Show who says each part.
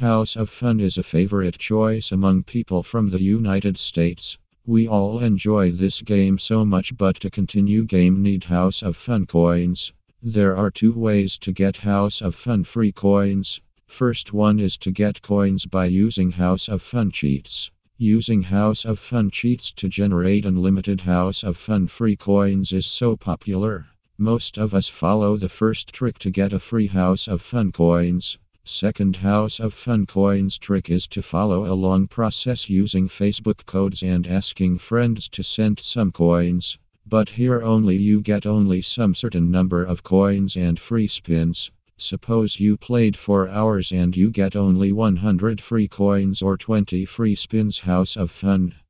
Speaker 1: House of Fun is a favorite choice among people from the United States. We all enjoy this game so much, but to continue game need House of Fun coins. There are two ways to get House of Fun free coins. First one is to get coins by using House of Fun cheats. Using House of Fun cheats to generate unlimited House of Fun free coins is so popular. Most of us follow the first trick to get a free House of Fun coins. Second House of Fun coins trick is to follow a long process using Facebook codes and asking friends to send some coins. But here you get only some certain number of coins and free spins. Suppose you played 4 hours and you get only 100 free coins or 20 free spins House of Fun.